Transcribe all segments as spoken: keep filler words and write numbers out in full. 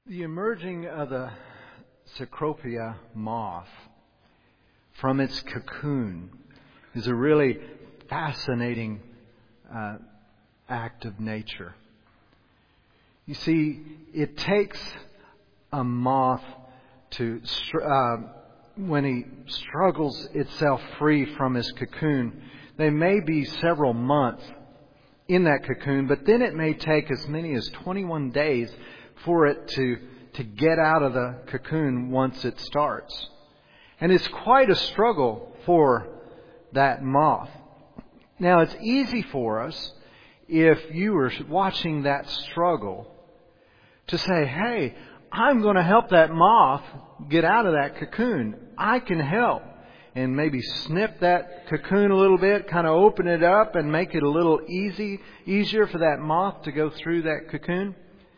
The emerging of the Cecropia moth from its cocoon is a really fascinating uh, act of nature. You see, it takes a moth to, uh, when he struggles itself free from his cocoon, they may be several months in that cocoon, but then it may take as many as twenty-one days for it to, to get out of the cocoon once it starts. And it's quite a struggle for that moth. Now, it's easy for us, if you were watching that struggle, to say, hey, I'm going to help that moth get out of that cocoon. I can help. And maybe snip that cocoon a little bit, kind of open it up and make it a little easy, easier for that moth to go through that cocoon.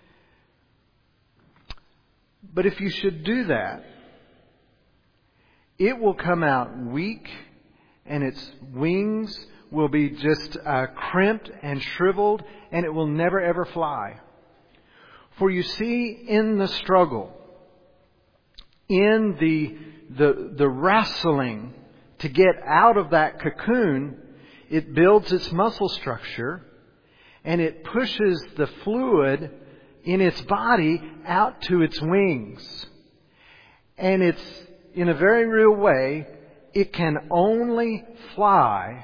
But if you should do that, it will come out weak and its wings will be just uh, crimped and shriveled, and it will never ever fly. For you see, in the struggle, in the, the, the wrestling to get out of that cocoon, it builds its muscle structure and it pushes the fluid in its body out to its wings. And it's, in a very real way, it can only fly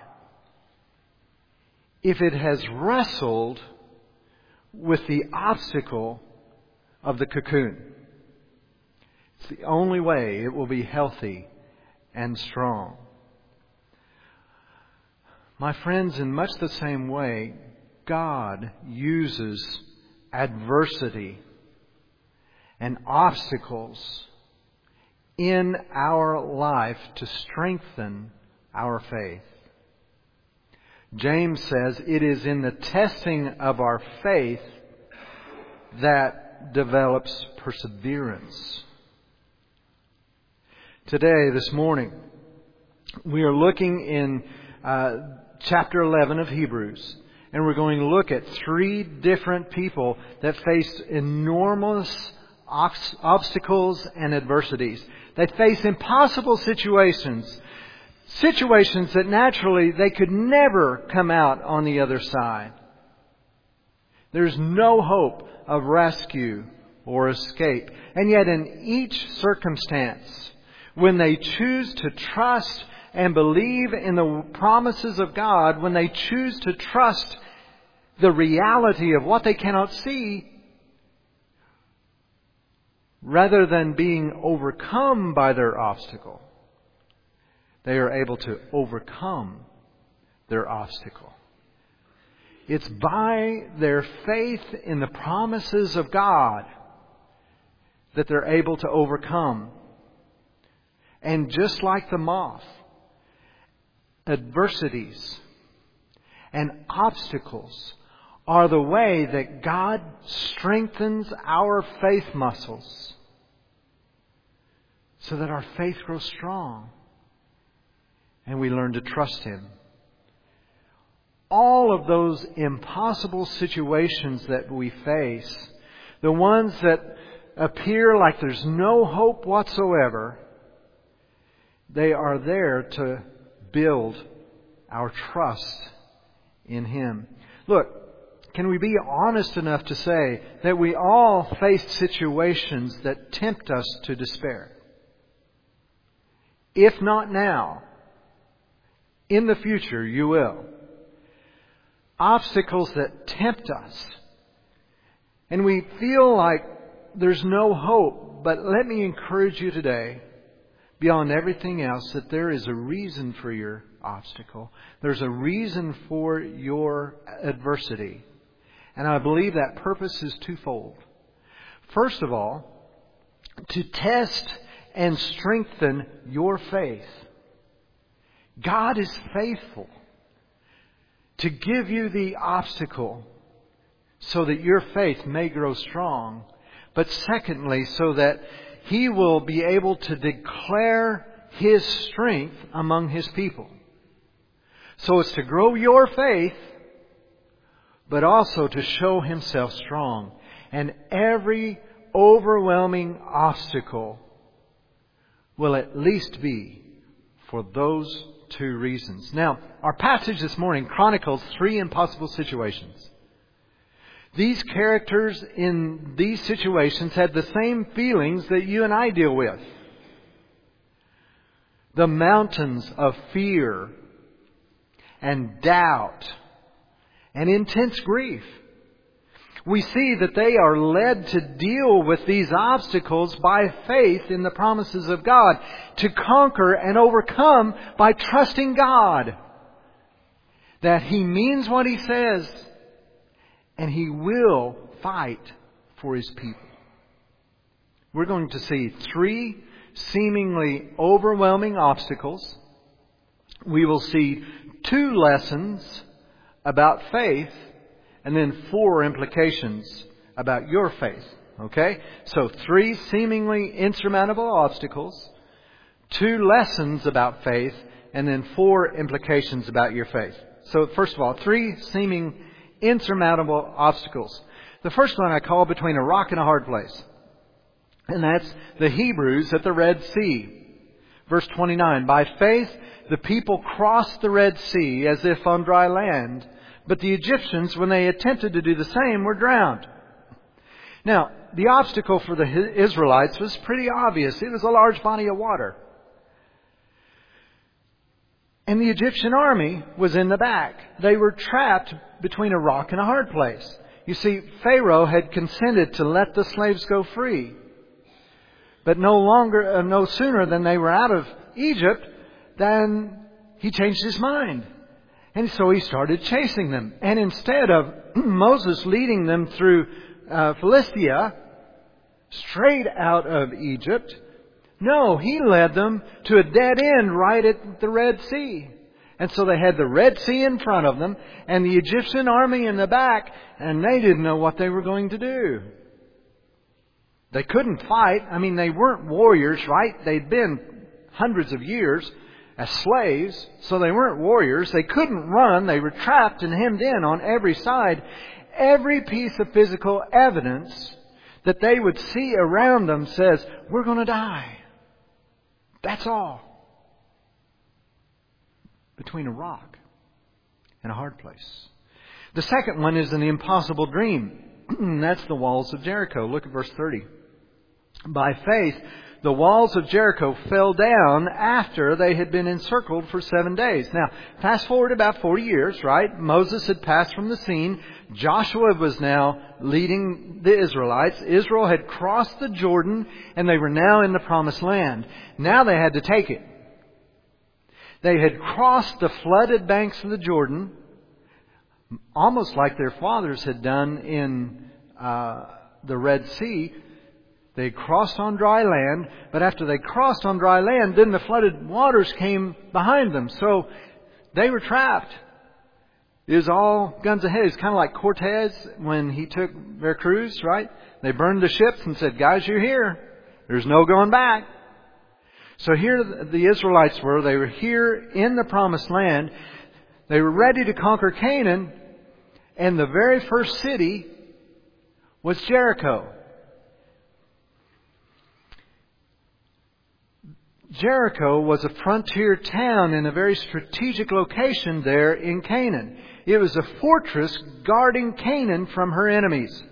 if it has wrestled with the obstacle of the cocoon. It's the only way it will be healthy and strong. My friends, in much the same way, God uses adversity and obstacles in our life to strengthen our faith. James says it is in the testing of our faith that develops perseverance. Today, this morning, we are looking in uh, chapter eleven of Hebrews, and we're going to look at three different people that faced enormous obstacles and adversities. They face impossible situations. Situations that naturally they could never come out on the other side. There's no hope of rescue or escape. And yet in each circumstance, when they choose to trust and believe in the promises of God, when they choose to trust the reality of what they cannot see, rather than being overcome by their obstacle, they are able to overcome their obstacle. It's by their faith in the promises of God that they're able to overcome. And just like the moth, adversities and obstacles are the way that God strengthens our faith muscles so that our faith grows strong and we learn to trust Him. All of those impossible situations that we face, the ones that appear like there's no hope whatsoever, they are there to build our trust in Him. Look, can we be honest enough to say that we all face situations that tempt us to despair? If not now, in the future you will. Obstacles that tempt us. And we feel like there's no hope. But let me encourage you today, beyond everything else, that there is a reason for your obstacle. There's a reason for your adversity. And I believe that purpose is twofold. First of all, to test and strengthen your faith. God is faithful to give you the obstacle so that your faith may grow strong. But secondly, so that He will be able to declare His strength among His people. So it's to grow your faith, but also to show Himself strong. And every overwhelming obstacle will at least be for those two reasons. Now, our passage this morning chronicles three impossible situations. These characters in these situations had the same feelings that you and I deal with. The mountains of fear and doubt and intense grief. We see that they are led to deal with these obstacles by faith in the promises of God, to conquer and overcome by trusting God that He means what He says and He will fight for His people. We're going to see three seemingly overwhelming obstacles. We will see two lessons about faith, and then four implications about your faith. Okay? So three seemingly insurmountable obstacles, two lessons about faith, and then four implications about your faith. So first of all, three seeming insurmountable obstacles. The first one I call between a rock and a hard place. And that's the Hebrews at the Red Sea. Verse twenty-nine, by faith the people crossed the Red Sea as if on dry land. But the Egyptians, when they attempted to do the same, were drowned. Now, the obstacle for the Israelites was pretty obvious. It was a large body of water. And the Egyptian army was in the back. They were trapped between a rock and a hard place. You see, Pharaoh had consented to let the slaves go free. But no longer, uh, no sooner than they were out of Egypt, than he changed his mind. And so he started chasing them. And instead of Moses leading them through uh, Philistia, straight out of Egypt, no, he led them to a dead end right at the Red Sea. And so they had the Red Sea in front of them and the Egyptian army in the back, and they didn't know what they were going to do. They couldn't fight. I mean, they weren't warriors, right? They'd been hundreds of years as slaves, so they weren't warriors. They couldn't run. They were trapped and hemmed in on every side. Every piece of physical evidence that they would see around them says, we're going to die. That's all. Between a rock and a hard place. The second one is an impossible dream. That's the walls of Jericho. Look at verse thirty. By faith, the walls of Jericho fell down after they had been encircled for seven days. Now, fast forward about forty years, right? Moses had passed from the scene. Joshua was now leading the Israelites. Israel had crossed the Jordan, and they were now in the Promised Land. Now they had to take it. They had crossed the flooded banks of the Jordan, almost like their fathers had done in uh, the Red Sea. They crossed on dry land, but after they crossed on dry land, then the flooded waters came behind them. So they were trapped. It was all guns ahead. It's kind of like Cortez when he took Veracruz, right? They burned the ships and said, guys, you're here. There's no going back. So here the Israelites were. They were here in the Promised Land. They were ready to conquer Canaan. And the very first city was Jericho. Jericho was a frontier town in a very strategic location there in Canaan. It was a fortress guarding Canaan from her enemies.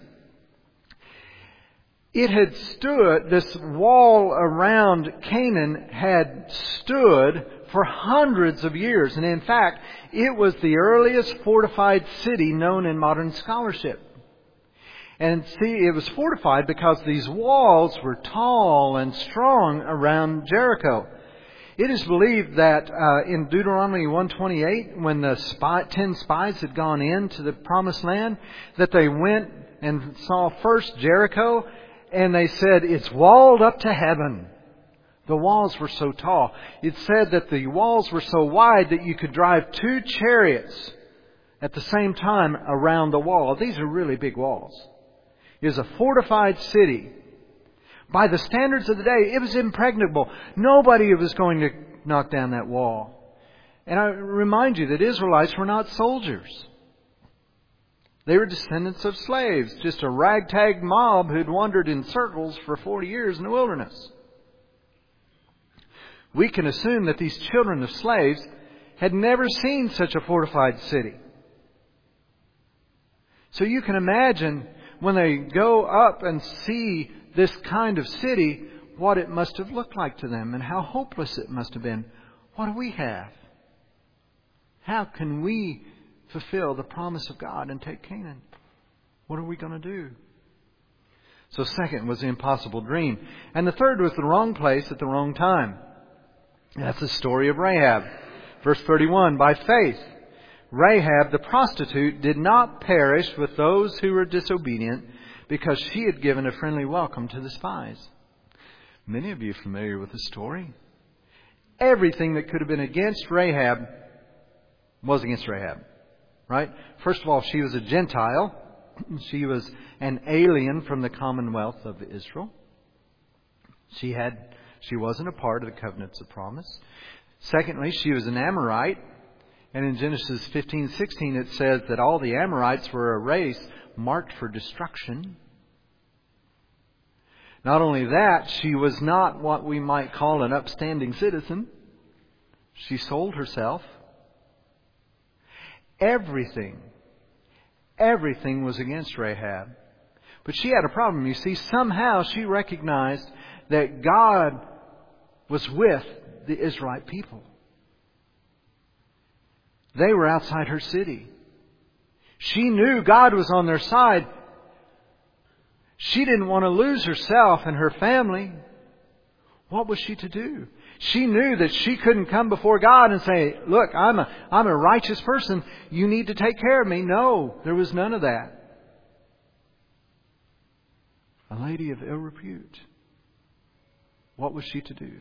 It had stood, this wall around Canaan had stood for hundreds of years. And in fact, it was the earliest fortified city known in modern scholarship. And see, it was fortified because these walls were tall and strong around Jericho. It is believed that uh, in Deuteronomy one twenty-eight, when the spy, ten spies had gone into the Promised Land, that they went and saw first Jericho, and they said, it's walled up to heaven. The walls were so tall. It said that the walls were so wide that you could drive two chariots at the same time around the wall. These are really big walls. It was a fortified city. By the standards of the day, it was impregnable. Nobody was going to knock down that wall. And I remind you that Israelites were not soldiers. They were descendants of slaves, just a ragtag mob who'd wandered in circles for forty years in the wilderness. We can assume that these children of slaves had never seen such a fortified city. So you can imagine when they go up and see this kind of city, what it must have looked like to them and how hopeless it must have been. What do we have? How can we fulfill the promise of God and take Canaan? What are we going to do? So second was the impossible dream. And the third was the wrong place at the wrong time. That's the story of Rahab. Verse thirty-one, by faith, Rahab the prostitute did not perish with those who were disobedient because she had given a friendly welcome to the spies. Many of you are familiar with the story. Everything that could have been against Rahab was against Rahab. Right? First of all, she was a Gentile. She was an alien from the commonwealth of Israel. She had, she wasn't a part of the covenants of promise. Secondly, she was an Amorite. And in Genesis fifteen sixteen it says that all the Amorites were a race marked for destruction. Not only that, she was not what we might call an upstanding citizen. She sold herself. Everything, everything was against Rahab. But she had a problem. You see, somehow she recognized that God was with the Israelite people. They were outside her city. She knew God was on their side. She didn't want to lose herself and her family. What was she to do? She knew that she couldn't come before God and say, look, I'm a, I'm a righteous person. You need to take care of me. No, there was none of that. A lady of ill repute. What was she to do?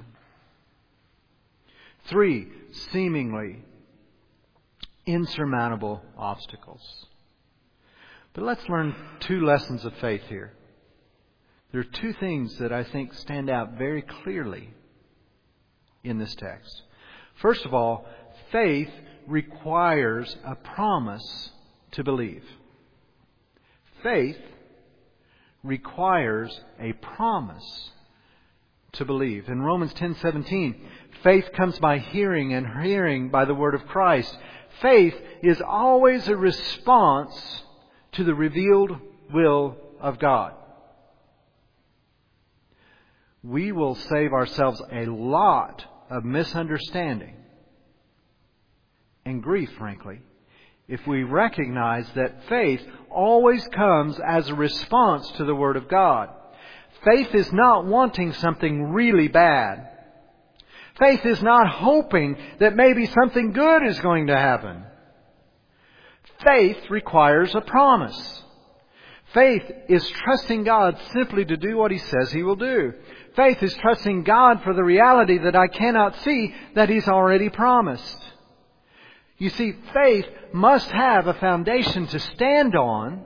Three, seemingly insurmountable obstacles. But let's learn two lessons of faith here. There are two things that I think stand out very clearly in this text. First of all, faith requires a promise to believe. Faith requires a promise to believe. In Romans ten seventeen, faith comes by hearing, and hearing by the word of Christ. Faith is always a response to the revealed will of God. We will save ourselves a lot of misunderstanding and grief, frankly, if we recognize that faith always comes as a response to the Word of God. Faith is not wanting something really bad. Faith is not hoping that maybe something good is going to happen. Faith requires a promise. Faith is trusting God simply to do what He says He will do. Faith is trusting God for the reality that I cannot see that He's already promised. You see, faith must have a foundation to stand on.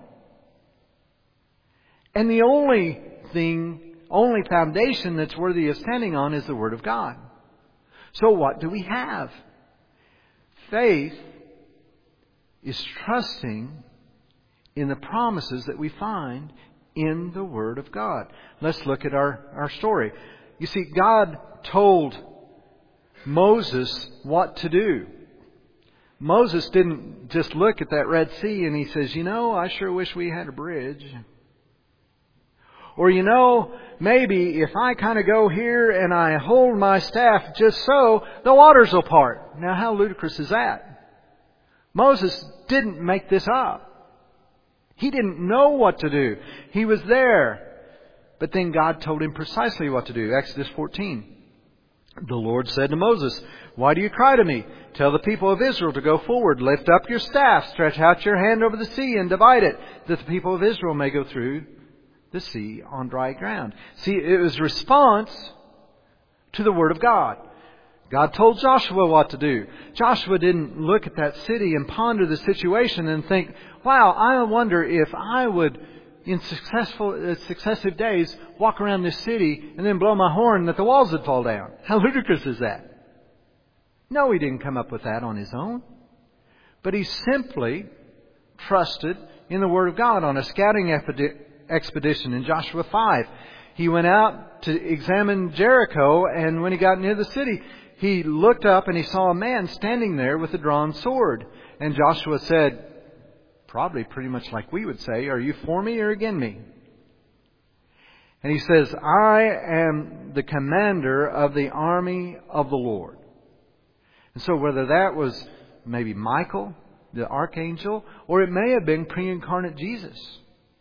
And the only thing, only foundation that's worthy of standing on is the Word of God. So what do we have? Faith is trusting in the promises that we find in the Word of God. Let's look at our, our story. You see, God told Moses what to do. Moses didn't just look at that Red Sea and he says, you know, I sure wish we had a bridge. Or, you know, maybe if I kind of go here and I hold my staff just so, the waters will part. Now, how ludicrous is that? Moses didn't make this up. He didn't know what to do. He was there. But then God told him precisely what to do. Exodus fourteen. The Lord said to Moses, why do you cry to me? Tell the people of Israel to go forward. Lift up your staff. Stretch out your hand over the sea and divide it, that the people of Israel may go through the sea on dry ground. See, it was response to the Word of God. God told Joshua what to do. Joshua didn't look at that city and ponder the situation and think, wow, I wonder if I would, in successful uh, successive days, walk around this city and then blow my horn that the walls would fall down. How ludicrous is that? No, he didn't come up with that on his own. But he simply trusted in the Word of God on a scouting expedition in Joshua five. He went out to examine Jericho, and when he got near the city, he looked up and he saw a man standing there with a drawn sword. And Joshua said, probably pretty much like we would say, "Are you for me or against me?" And he says, "I am the commander of the army of the Lord." And so whether that was maybe Michael, the archangel, or it may have been pre-incarnate Jesus.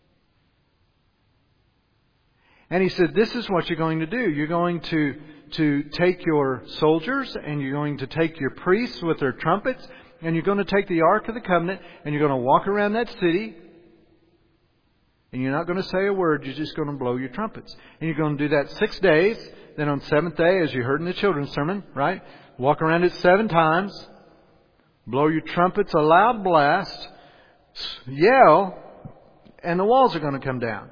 And he said, this is what you're going to do. You're going to, to take your soldiers, and you're going to take your priests with their trumpets, and you're going to take the Ark of the Covenant, and you're going to walk around that city, and you're not going to say a word. You're just going to blow your trumpets. And you're going to do that six days. Then on seventh day, as you heard in the children's sermon, right? Walk around it seven times. Blow your trumpets a loud blast. Yell. And the walls are going to come down.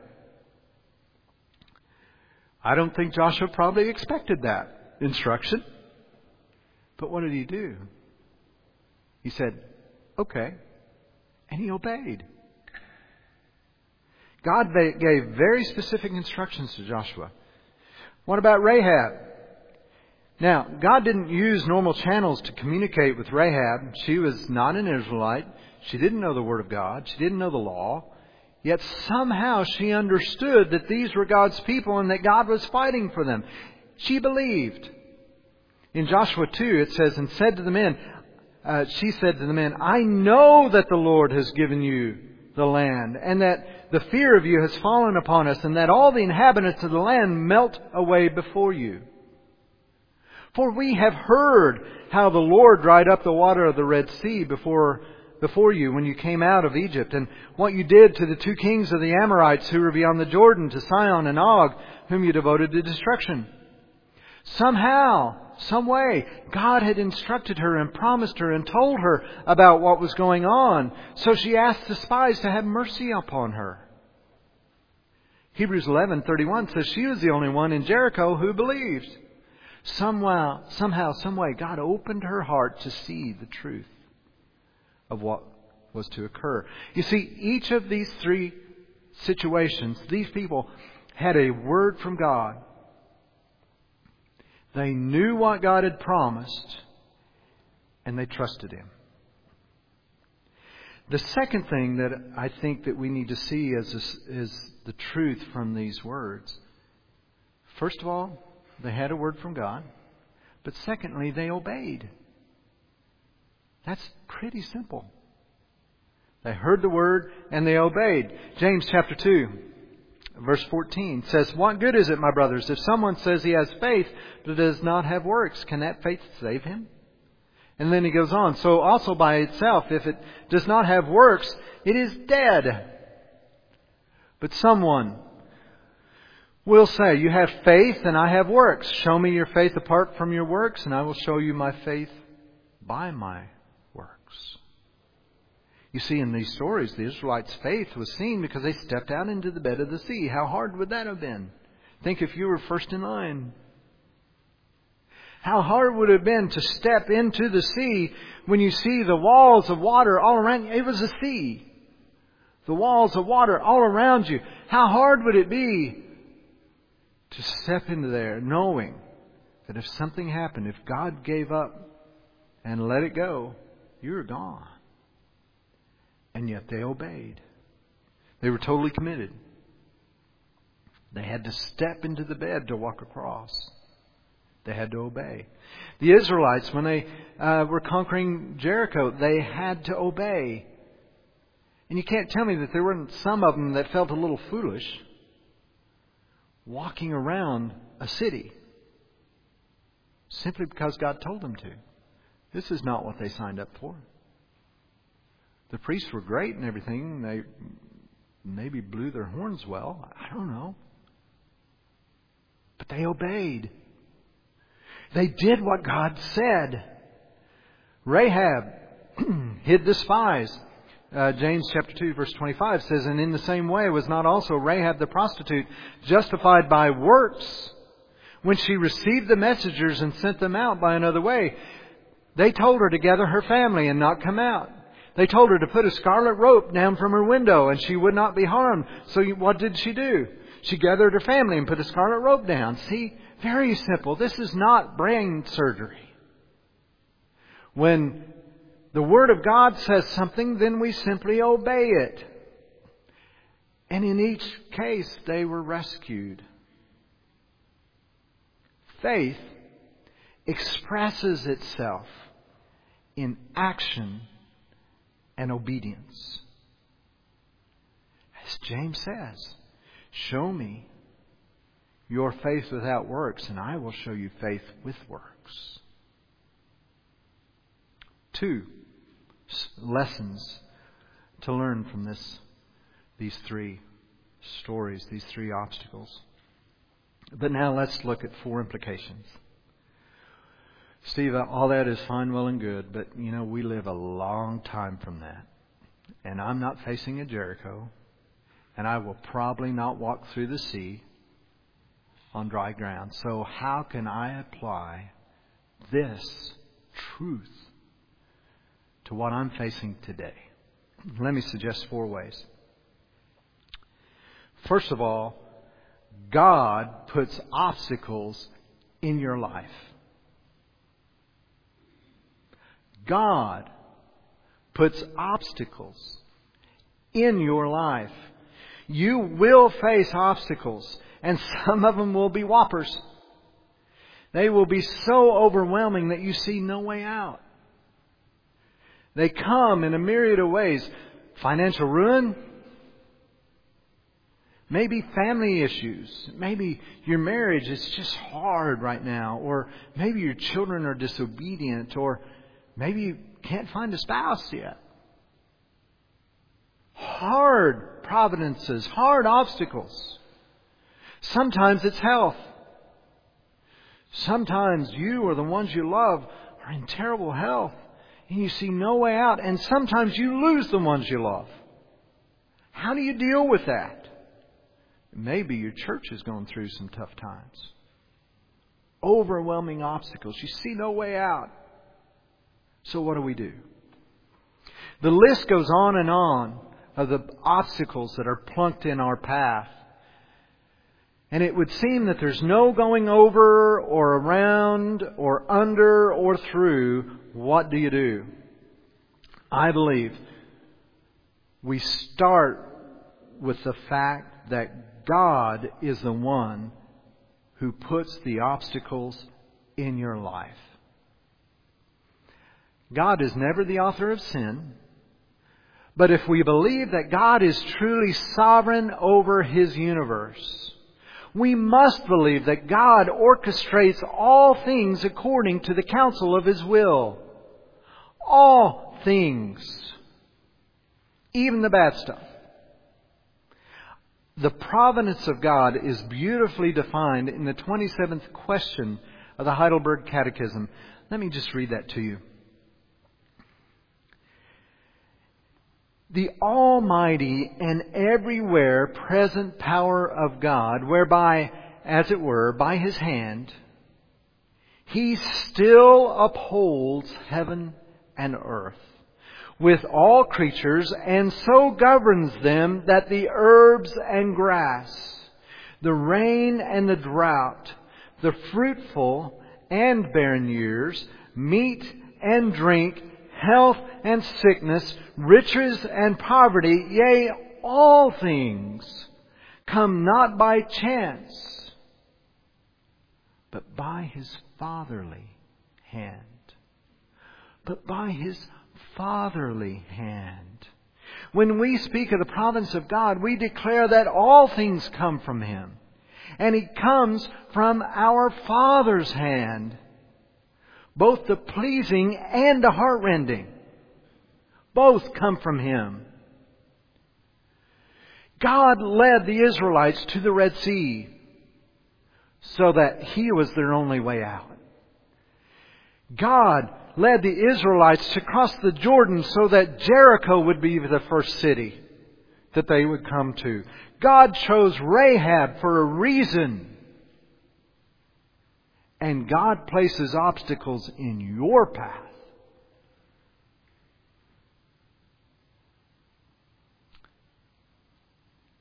I don't think Joshua probably expected that instruction. But what did he do? He said, okay. And he obeyed. God gave very specific instructions to Joshua. What about Rahab? Now, God didn't use normal channels to communicate with Rahab. She was not an Israelite. She didn't know the Word of God. She didn't know the law. Yet somehow she understood that these were God's people and that God was fighting for them. She believed. In Joshua two, it says, and said to the men, uh, she said to the men, "I know that the Lord has given you the land, and that the fear of you has fallen upon us, and that all the inhabitants of the land melt away before you. For we have heard how the Lord dried up the water of the Red Sea before before you when you came out of Egypt, and what you did to the two kings of the Amorites who were beyond the Jordan, to Sihon and Og, whom you devoted to destruction." Somehow, some way, God had instructed her and promised her and told her about what was going on. So she asked the spies to have mercy upon her. Hebrews eleven thirty-one says she was the only one in Jericho who believed. Somehow, somehow, some way, God opened her heart to see the truth of what was to occur. You see, each of these three situations, these people had a word from God. They knew what God had promised, and they trusted Him. The second thing that I think that we need to see as is the truth from these words. First of all, they had a word from God. But secondly, they obeyed. That's pretty simple. They heard the word and they obeyed. James chapter two, verse fourteen says, "What good is it, my brothers, if someone says he has faith but does not have works? Can that faith save him?" And then he goes on, "So also by itself, if it does not have works, it is dead. But someone will say, 'You have faith and I have works. Show me your faith apart from your works, and I will show you my faith by my works.'" You see, in these stories, the Israelites' faith was seen because they stepped out into the bed of the sea. How hard would that have been? Think if you were first in line. How hard would it have been to step into the sea when you see the walls of water all around you? It was a sea. The walls of water all around you. How hard would it be to step into there knowing that if something happened, if God gave up and let it go, you were gone. And yet they obeyed. They were totally committed. They had to step into the bed to walk across. They had to obey. The Israelites, when they uh, were conquering Jericho, they had to obey. And you can't tell me that there weren't some of them that felt a little foolish walking around a city simply because God told them to. This is not what they signed up for. The priests were great and everything. They maybe blew their horns well. I don't know. But they obeyed. They did what God said. Rahab hid the spies. Uh, James chapter two verse twenty-five says, "And in the same way was not also Rahab the prostitute justified by works when she received the messengers and sent them out by another way? They told her to gather her family and not come out. They told her to put a scarlet rope down from her window and she would not be harmed. So what did she do? She gathered her family and put a scarlet rope down. See, very simple. This is not brain surgery. When the Word of God says something, then we simply obey it. And in each case, they were rescued. Faith expresses itself in action and obedience. As James says, show me your faith without works, and I will show you faith with works. Two lessons to learn from this, these three stories, these three obstacles. But now let's look at four implications. Steve, all that is fine, well and good, but you know, we live a long time from that. And I'm not facing a Jericho, and I will probably not walk through the sea on dry ground. So how can I apply this truth to what I'm facing today? Let me suggest four ways. First of all, God puts obstacles in your life. God puts obstacles in your life. You will face obstacles, and some of them will be whoppers. They will be so overwhelming that you see no way out. They come in a myriad of ways. Financial ruin. Maybe family issues. Maybe your marriage is just hard right now. Or maybe your children are disobedient. Or maybe you can't find a spouse yet. Hard providences, hard obstacles. Sometimes it's health. Sometimes you or the ones you love are in terrible health and you see no way out. And sometimes you lose the ones you love. How do you deal with that? Maybe your church is going through some tough times. Overwhelming obstacles. You see no way out. So what do we do? The list goes on and on of the obstacles that are plunked in our path. And it would seem that there's no going over or around or under or through. What do you do? I believe we start with the fact that God is the one who puts the obstacles in your life. God is never the author of sin. But if we believe that God is truly sovereign over His universe, we must believe that God orchestrates all things according to the counsel of His will. All things. Even the bad stuff. The providence of God is beautifully defined in the twenty-seventh question of the Heidelberg Catechism. Let me just read that to you. The almighty and everywhere present power of God, whereby, as it were, by His hand, He still upholds heaven and earth with all creatures, and so governs them that the herbs and grass, the rain and the drought, the fruitful and barren years, meat and drink, health and sickness, riches and poverty, yea, all things come not by chance, but by His fatherly hand. But by His fatherly hand. When we speak of the providence of God, we declare that all things come from Him. And He comes from our Father's hand. Both the pleasing and the heart-rending. Both come from Him. God led the Israelites to the Red Sea so that He was their only way out. God led the Israelites to cross the Jordan so that Jericho would be the first city that they would come to. God chose Rahab for a reason. And God places obstacles in your path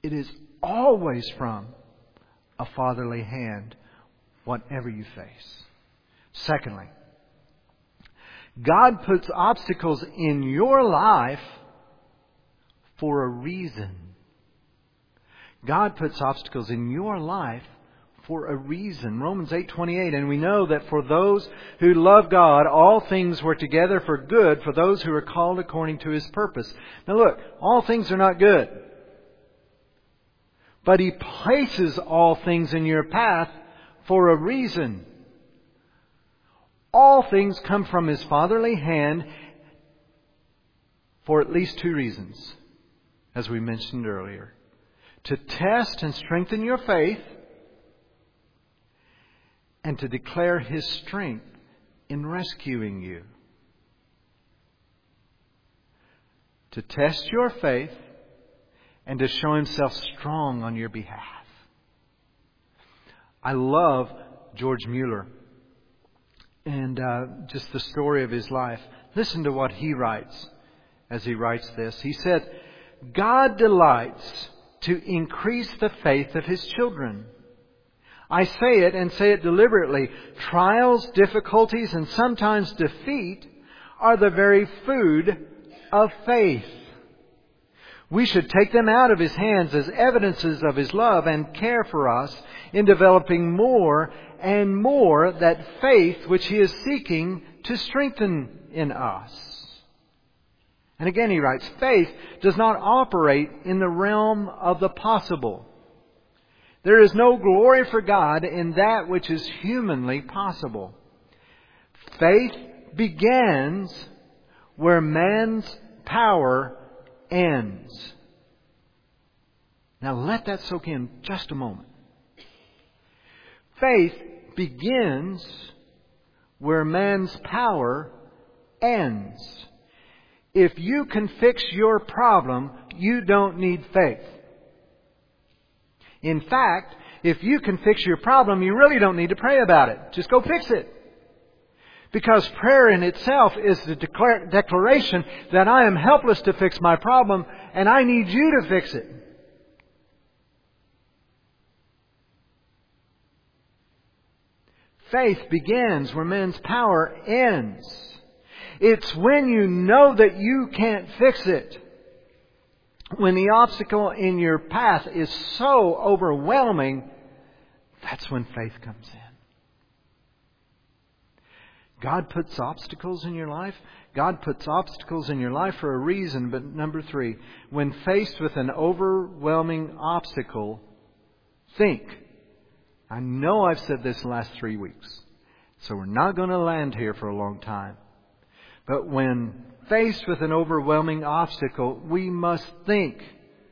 It is always from a fatherly hand, whatever you face. Secondly, God puts obstacles in your life for a reason. God puts obstacles in your life for a reason. Romans eight twenty-eight, and we know that for those who love God, all things work together for good for those who are called according to His purpose. Now look, all things are not good. But He places all things in your path for a reason. All things come from His fatherly hand for at least two reasons, as we mentioned earlier. To test and strengthen your faith, and to declare His strength in rescuing you. To test your faith and to show Himself strong on your behalf. I love George Mueller and uh, just the story of his life. Listen to what he writes as he writes this. He said, God delights to increase the faith of His children. I say it and say it deliberately. Trials, difficulties, and sometimes defeat are the very food of faith. We should take them out of His hands as evidences of His love and care for us in developing more and more that faith which He is seeking to strengthen in us. And again he writes, faith does not operate in the realm of the possible. There is no glory for God in that which is humanly possible. Faith begins where man's power ends. Now let that soak in just a moment. Faith begins where man's power ends. If you can fix your problem, you don't need faith. In fact, if you can fix your problem, you really don't need to pray about it. Just go fix it. Because prayer in itself is the declare, declaration that I am helpless to fix my problem and I need you to fix it. Faith begins where man's power ends. It's when you know that you can't fix it. When the obstacle in your path is so overwhelming, that's when faith comes in. God puts obstacles in your life. God puts obstacles in your life for a reason. But number three, when faced with an overwhelming obstacle, think. I know I've said this the last three weeks, so we're not going to land here for a long time. But when faced with an overwhelming obstacle, we must think.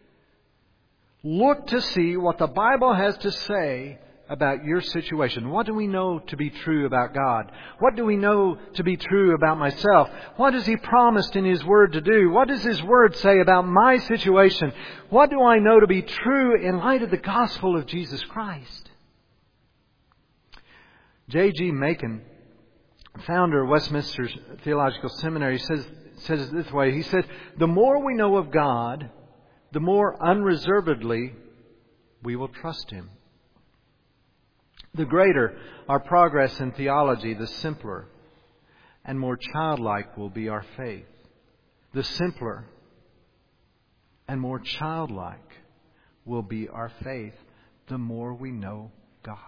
Look to see what the Bible has to say about your situation. What do we know to be true about God? What do we know to be true about myself? What has He promised in His Word to do? What does His Word say about my situation? What do I know to be true in light of the gospel of Jesus Christ? J G Macon, founder of Westminster Theological Seminary, says, says it this way. He said, the more we know of God, the more unreservedly we will trust Him. The greater our progress in theology, the simpler and more childlike will be our faith. The simpler and more childlike will be our faith, the more we know God.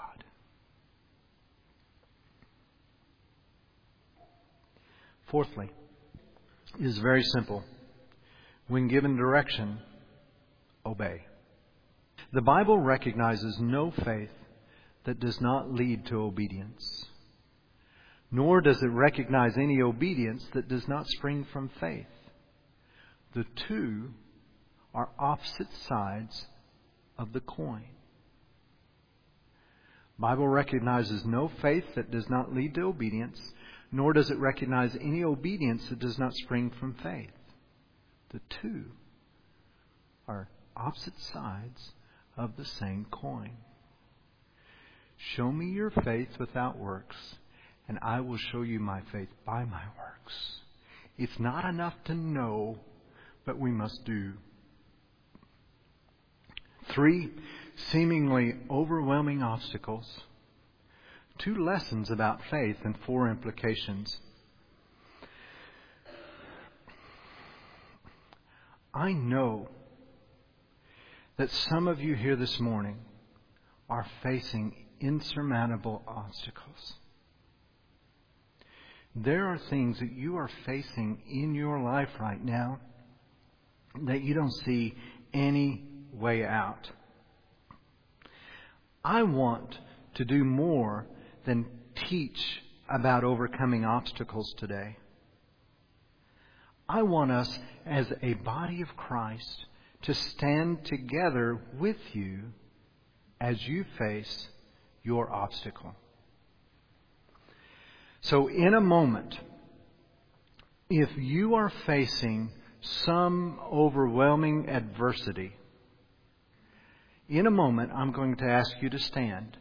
Fourthly, it is very simple. When given direction, obey. The Bible recognizes no faith that does not lead to obedience. Nor does it recognize any obedience that does not spring from faith. The two are opposite sides of the coin. The Bible recognizes no faith that does not lead to obedience, nor does it recognize any obedience that does not spring from faith. The two are opposite sides of the same coin. Show me your faith without works, and I will show you my faith by my works. It's not enough to know, but we must do. Three seemingly overwhelming obstacles. Two lessons about faith and four implications. I know that some of you here this morning are facing insurmountable obstacles. There are things that you are facing in your life right now that you don't see any way out. I want to do more than teach about overcoming obstacles today. I want us as a body of Christ to stand together with you as you face your obstacle. So in a moment, if you are facing some overwhelming adversity, in a moment I'm going to ask you to stand.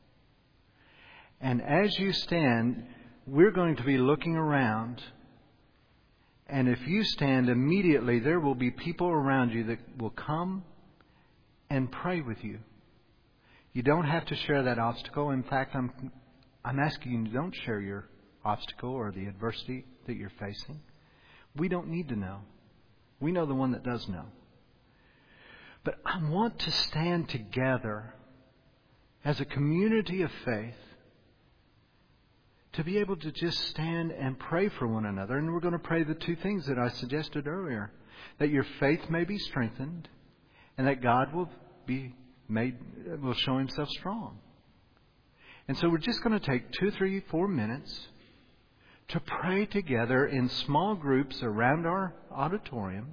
And as you stand, we're going to be looking around. And if you stand immediately, there will be people around you that will come and pray with you. You don't have to share that obstacle. In fact, I'm I'm asking you, don't share your obstacle or the adversity that you're facing. We don't need to know. We know the one that does know. But I want to stand together as a community of faith to be able to just stand and pray for one another. And we're going to pray the two things that I suggested earlier. That your faith may be strengthened and that God will be made, will show Himself strong. And so we're just going to take two, three, four minutes to pray together in small groups around our auditorium.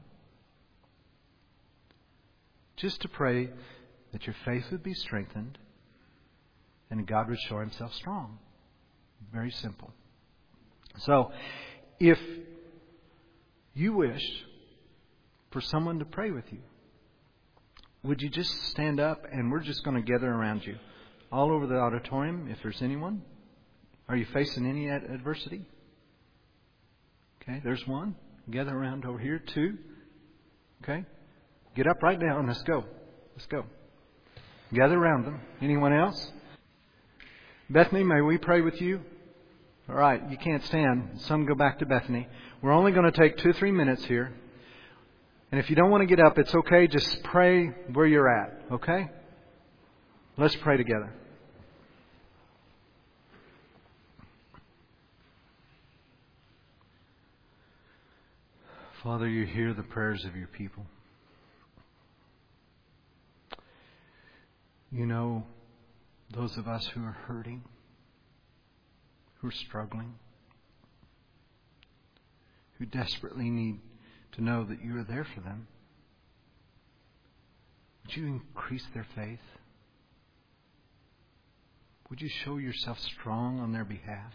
Just to pray that your faith would be strengthened and God would show Himself strong. Very simple. So, if you wish for someone to pray with you, would you just stand up and we're just going to gather around you all over the auditorium if there's anyone? Are you facing any ad- adversity? Okay, there's one. Gather around over here. Two. Okay. Get up right now and let's go. Let's go. Gather around them. Anyone else? Bethany, may we pray with you? All right, you can't stand. Some go back to Bethany. We're only going to take two or three minutes here. And if you don't want to get up, it's okay. Just pray where you're at. Okay? Let's pray together. Father, you hear the prayers of your people. You know those of us who are hurting, who are struggling, who desperately need to know that you are there for them. Would you increase their faith? Would you show yourself strong on their behalf?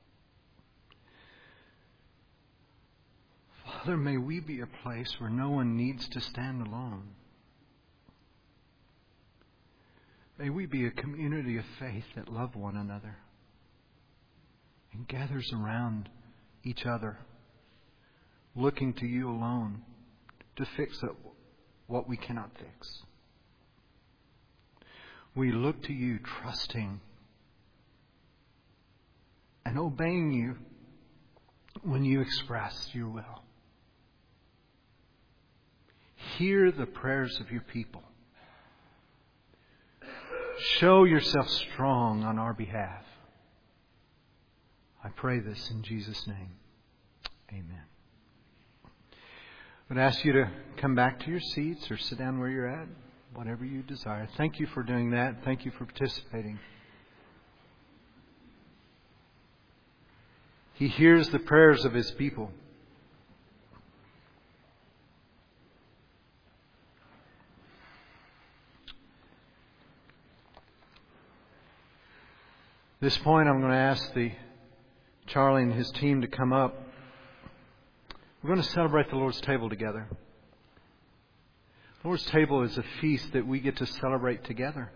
Father, may we be a place where no one needs to stand alone. May we be a community of faith that love one another and gathers around each other, looking to you alone to fix what we cannot fix. We look to you trusting and obeying you when you express your will. Hear the prayers of your people. Show yourself strong on our behalf. I pray this in Jesus' name. Amen. I would ask you to come back to your seats or sit down where you're at, whatever you desire. Thank you for doing that. Thank you for participating. He hears the prayers of His people. At this point, I'm going to ask the Charlie and his team to come up. We're going to celebrate the Lord's table together. The Lord's table is a feast that we get to celebrate together.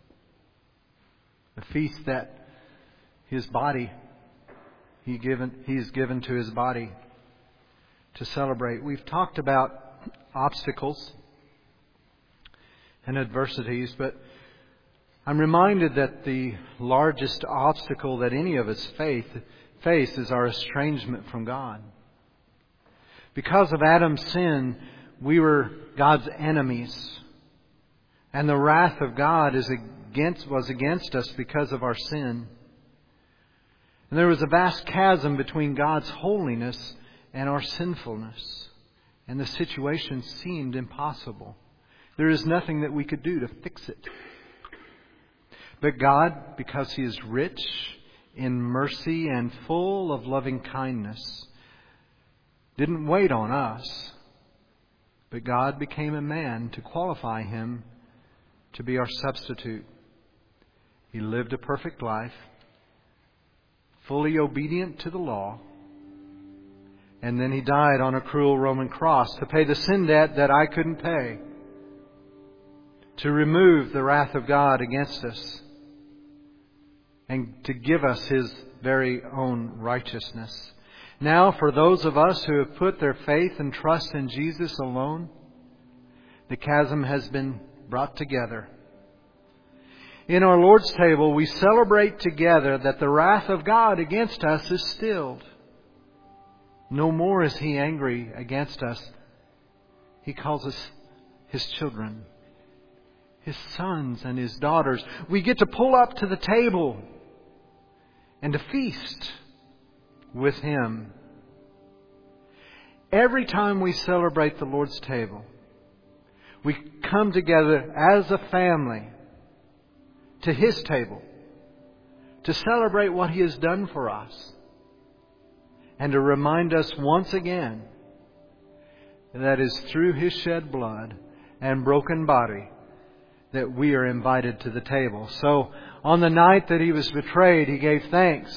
A feast that His body, He given, He has given to His body to celebrate. We've talked about obstacles. and adversities, but I'm reminded that the largest obstacle that any of us faith, face is our estrangement from God. Because of Adam's sin, we were God's enemies. And the wrath of God is against, was against us because of our sin. And there was a vast chasm between God's holiness and our sinfulness. And the situation seemed impossible. There is nothing that we could do to fix it. But God, because He is rich in mercy and full of loving kindness, didn't wait on us, but God became a man to qualify Him to be our substitute. He lived a perfect life, fully obedient to the law, and then He died on a cruel Roman cross to pay the sin debt that I couldn't pay, to remove the wrath of God against us, and to give us His very own righteousness. Now, for those of us who have put their faith and trust in Jesus alone, the chasm has been brought together. In our Lord's table, we celebrate together that the wrath of God against us is stilled. No more is He angry against us. He calls us His children, His sons and His daughters. We get to pull up to the table and to feast with Him. Every time we celebrate the Lord's table, we come together as a family to His table to celebrate what He has done for us and to remind us once again that it is through His shed blood and broken body that we are invited to the table. So on the night that He was betrayed, He gave thanks.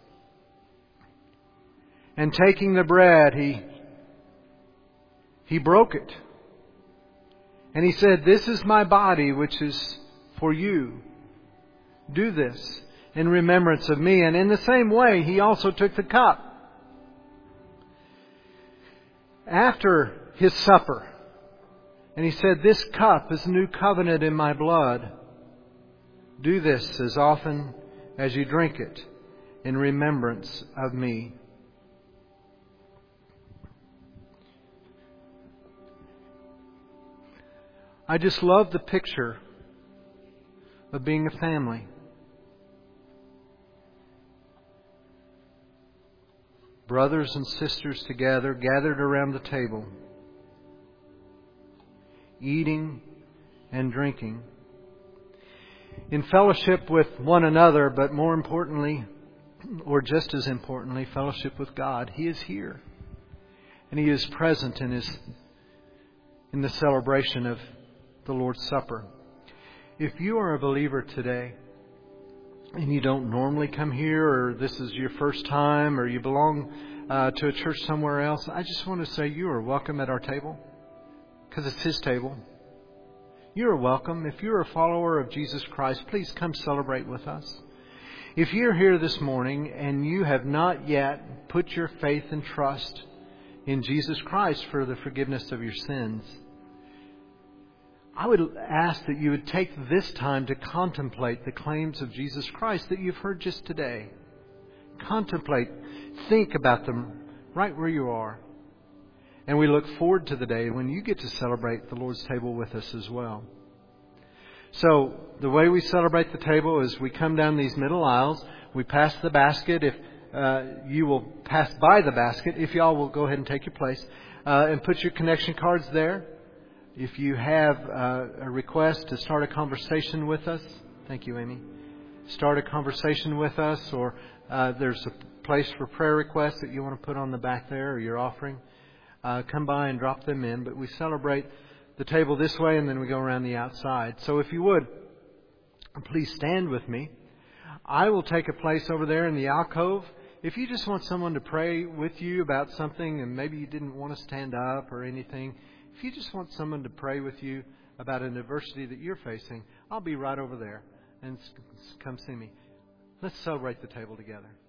And taking the bread, He, he broke it. And He said, "This is my body, which is for you. Do this in remembrance of me." And in the same way, He also took the cup. After His supper, and He said, "This cup is a new covenant in my blood. Do this as often as you drink it in remembrance of me." I just love the picture of being a family. Brothers and sisters together, gathered around the table, eating and drinking, in fellowship with one another, but more importantly, or just as importantly, fellowship with God. He is here. And He is present in His in the celebration of the Lord's Supper. If you are a believer today and you don't normally come here, or this is your first time, or you belong uh, to a church somewhere else, I just want to say you are welcome at our table, because it's His table. You are welcome. If you're a follower of Jesus Christ, please come celebrate with us. If you're here this morning and you have not yet put your faith and trust in Jesus Christ for the forgiveness of your sins, I would ask that you would take this time to contemplate the claims of Jesus Christ that you've heard just today. Contemplate, think about them right where you are. And we look forward to the day when you get to celebrate the Lord's table with us as well. So the way we celebrate the table is we come down these middle aisles. We pass the basket. If uh, you will pass by the basket, if y'all will go ahead and take your place uh, and put your connection cards there. If you have uh, a request to start a conversation with us, thank you, Amy. Start a conversation with us, or uh, there's a place for prayer requests that you want to put on the back there, or your offering. Uh, come by and drop them in. But we celebrate the table this way, and then we go around the outside. So if you would, please stand with me. I will take a place over there in the alcove. If you just want someone to pray with you about something, and maybe you didn't want to stand up or anything, if you just want someone to pray with you about an adversity that you're facing, I'll be right over there. And come see me. Let's celebrate the table together.